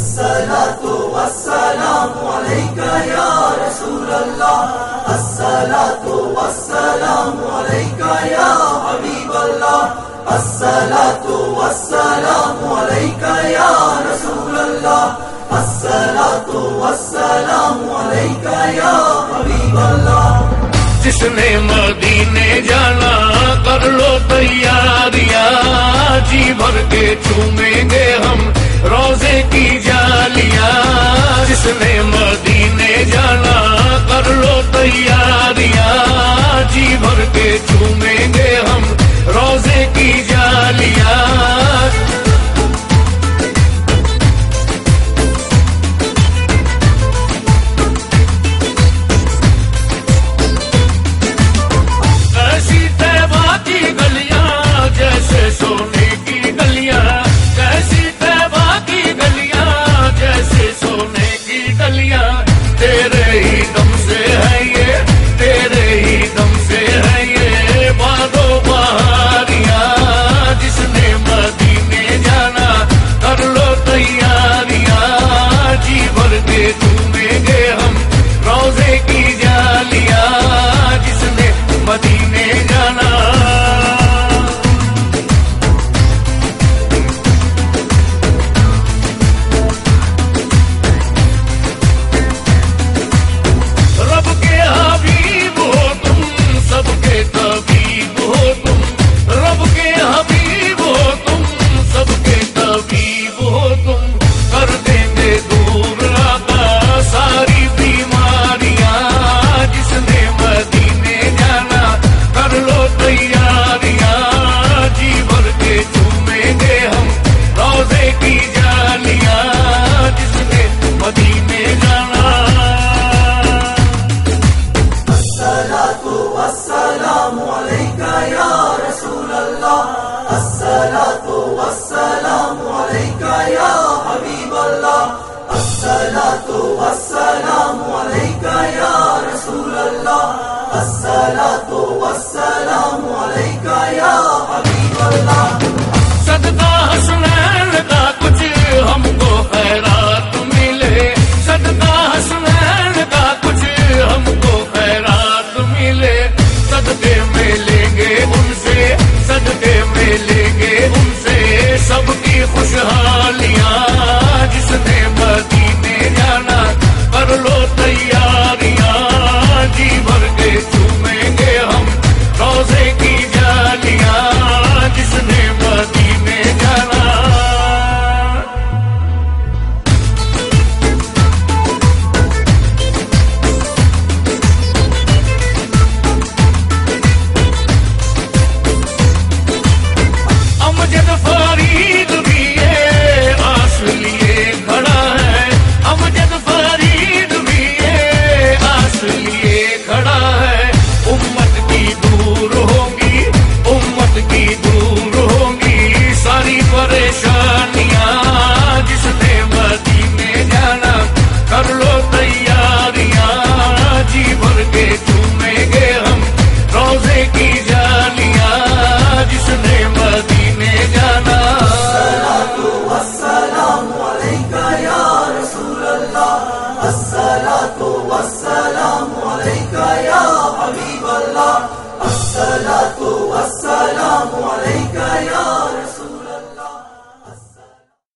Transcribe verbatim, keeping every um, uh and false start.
الصلاة والسلام عليك يا رسول الله الصلاة والسلام عليك يا حبيب الله الصلاة والسلام عليك يا رسول الله الصلاة والسلام عليك يا حبيب الله جس نے مدینے جانا کر لو تیاریاں جی بھر کے چومیں گے ہم روزے کی جالیاں جس نے مدینے جانا کر لو تیاریاں جی بھر کے چومیں گے ہم روزے کی جالیاں سونے کی گلیاں کیسی طیبہ کی گلیاں جیسے سونے کی گلیاں تیرے ہی دم سے ہے یہ تیرے ہی دم سے ہے یہ بادو بہاریاں جس نے مدینے جانا کر لو تیاریاں جی بھر کے چومیں گے ہم روزے کی جالیاں جس نے مدینے جانا السلام عليك يا رسول الله الصلاة والسلام عليك يا حبيب الله الصلاة والسلام عليك يا رسول الله الصلاة